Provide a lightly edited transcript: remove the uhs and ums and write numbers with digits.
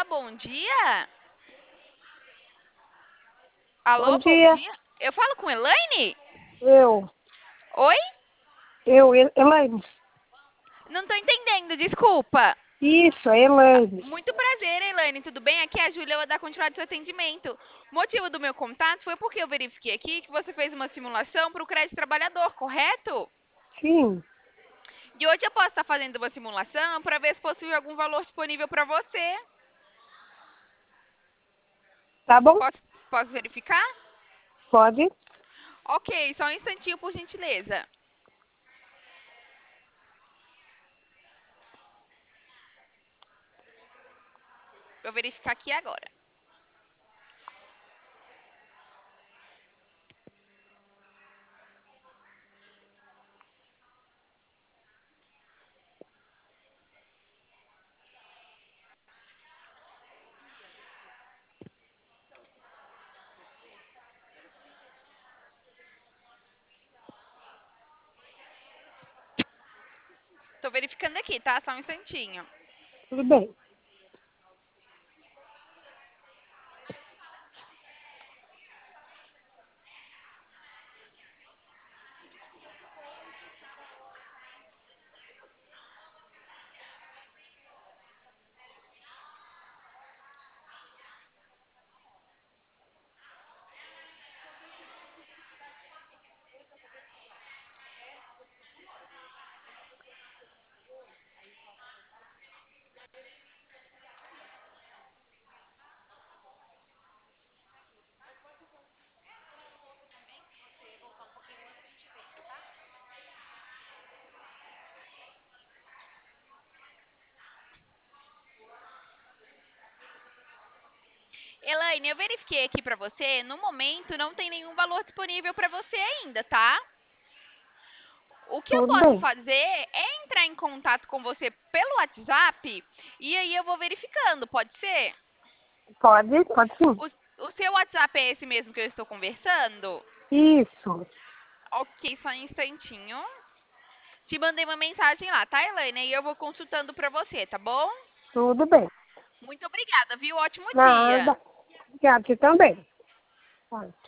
bom dia. Alô, Bom bom dia, dia. Eu falo com Elaine? eu, Oi? Elaine. Não tô entendendo, desculpa. Isso, é Elaine. Muito prazer, Elaine. Tudo bem? Aqui é a Júlia, eu vou dar continuidade ao seu atendimento. O motivo do meu contato foi porque eu verifiquei aqui que você fez uma simulação para o crédito trabalhador, correto? Sim, E hoje eu posso estar fazendo uma simulação para ver se possui algum valor disponível para você. tá bom? Posso, posso verificar? Pode. Ok, só um instantinho, por gentileza. Vou verificar aqui agora. Tô verificando aqui, tá? Só um instantinho. Tudo bem. Elaine, eu verifiquei aqui para você. No momento, não tem nenhum valor disponível para você ainda, tá? O que eu Tudo posso bem. fazer é entrar em contato com você pelo WhatsApp e aí eu vou verificando, pode ser? Pode sim. O seu WhatsApp é esse mesmo que eu estou conversando? Isso, Ok, só um instantinho. Te mandei uma mensagem lá, tá, Elaine? E eu vou consultando para você, tá bom? tudo bem. Muito obrigada, viu? Ótimo dia. Nada. Obrigada, você também. Tá.